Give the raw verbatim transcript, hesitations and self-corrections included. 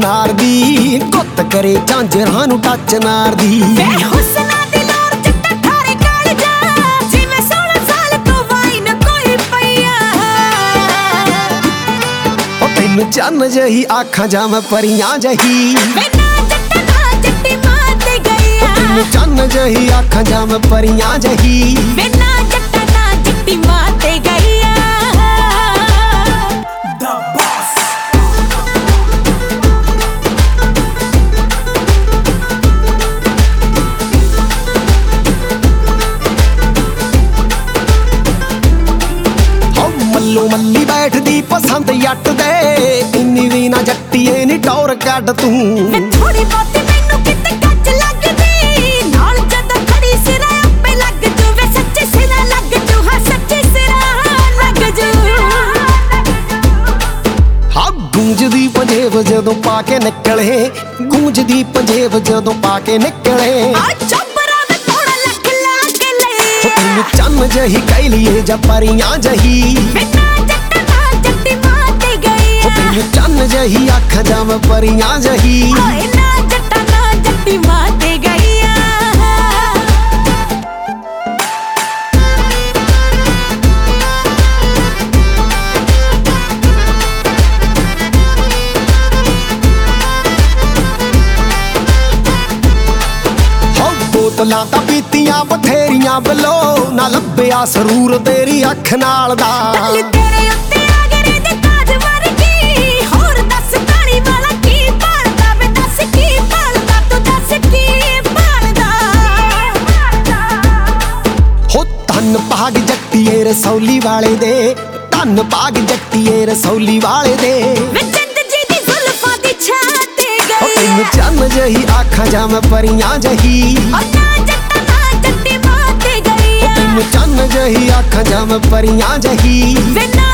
ਨਾਰ ਦੀ ਗੁੱਤ ਕਰੇ ਝਾਂਜਰਾਂ ਨੂੰ ਟੱਚ ਨਾਰ ਦੀ ਵੇ ਹੁਸਨਾ ਦੀ ਲੋਰ ਚਿੱਟਾ ਠਾਰੇ ਕਾਲ ਜਾ ਜਿਵੇਂ ਸੋਲਾਂ ਸਾਲ ਤੋਂ ਵਾਈਨ ਕੋਈ ਪਈਆ ਉਹ ਤੈਨੂੰ ਚੰਨ ਜਹੀ ਆਖਾਂ ਜਾਂ ਮੈਂ ਪਰੀਆਂ ਜਹੀ ਵੇ ਨਾ ਜੱਟਾ ਨਾ ਜੱਟੀ ਮਾਂ ਤੇ ਗਈਆ ਤੈਨੂੰ ਚੰਨ ਜਹੀ ਆਖਾਂ ਜਾਂ ਮੈਂ ਪਰੀਆਂ ਜਹੀ ਵੇ ਨਾ ਜੱਟਾ ਨਾ ਜੱਟੀ ਮਾਂ ਤੇ ਗਈਆ ਮੱਲੋ ਮੱਲੀ ਬੈਠਦੀ ਪਸੰਦ ਜੱਟ ਦੇ ਇੰਨੀ ਵੀ ਨਾ ਜੱਟੀਏ ਨੀ ਟੌਰ ਕੱਢ ਤੂੰ ਵੇ ਥੋੜੀ ਬਹੁਤੀ ਮੈਨੂੰ ਕਿਤੇ ਕੱਚ ਲੱਗਦੀ ਨਾਲ ਜਦੋਂ ਖੜੀ ਸਿਰਾ ਆਪੇ ਲੱਗ ਜੂ ਵੇ ਸੱਚੇ ਸਿਰਾ ਲੱਗ ਜੂ ਹਾਂ ਸੱਚੇ ਸਿਰਾ ਲੱਗ ਜੂ ਹਾਂ ਗੂੰਜਦੀ ਪੰਜੇਬ ਜਦੋਂ ਪਾ ਕੇ ਨਿਕਲੇ ਗੂੰਜਦੀ ਪੰਜੇਬ ਜਦੋਂ ਪਾ ਕੇ ਨਿਕਲੇ ਆ ਚੋਬਰਾ ਵੇ ਥੋੜਾ ਲੱਖ ਲਾ ਕੇ ਲੈ ਤੈਨੂੰ ਚੰਨ ਜਹੀ ਕਹਿ ਲਈਏ ਜਾਂ ਪਰੀਆਂ ਜਹੀ ਵੇ ਨਾ ਜੱਟਾ ਨਾ ਜੱਟੀ ਮਾਂ ਤੇ ਗਈਆ ਤੈਨੂੰ ਚੰਨ ਜਹੀ ਆਖਾਂ ਜਾਂ ਮੈਂ ਪਰੀਆਂ ਜਹੀ ਓਏ ਨਾ ਜੱਟਾ ਨਾ ਜੱਟੀ ਮਾਂ ਤੇ ਗਈਆ ਬੋਤਲਾਂ ਤਾਂ ਪੀਤੀਆਂ ਬਥੇਰੀਆਂ ਬਲੋ ਨਾ ਲੱਭਿਆ ਸਰੂਰ ਤੇਰੀ ਅੱਖ ਨਾਲ ਦਾ ਕੱਲ ਤੇਰੇ ਉੱਤੇ ਆ ਗਰੇ ਦੇ ਤਾਜ ਵਰਗੀ ਹੋਰ ਦੱਸ ਕਾਲੀ ਵਾਲਾ ਕੀ ਭਾਲਦਾ ਵੇ ਦੱਸ ਕੀ ਭਾਲਦਾ ਤੂੰ ਦੱਸ ਕੀ ਭਾਲਦਾ ਹੋ ਧੰਨ ਭਾਗ ਜੱਟੀਏ ਰਸੌਲੀ ਵਾਲੇ ਦੇ ਧੰਨ ਭਾਗ ਜੱਟੀਏ ਰਸੌਲੀ ਵਾਲੇ ਦੇ ਵੇ ਜਿੰਦ ਜੀ ਦੀ ਜ਼ੁਲਫਾਂ ਦੀ ਛਾਂ ਤੇ ਹੋ ਗਈ ਤੈਨੂੰ ਚੰਨ ਜਹੀ ਆਖਾਂ ਜਾਂ ਮੈਂ ਪਰੀਆਂ ਜਹੀ ਓ ਨਾ ਜੱਟਾ ਨਾ ਜੱਟੀ ਮਾਂ ਤੇ ਗਈ ਤੈਨੂੰ ਚੰਨ ਜਹੀ ਆਖਾਂ ਜਾਂ ਮੈਂ ਪਰੀਆਂ ਜਹੀ ਵੇ ਨਾ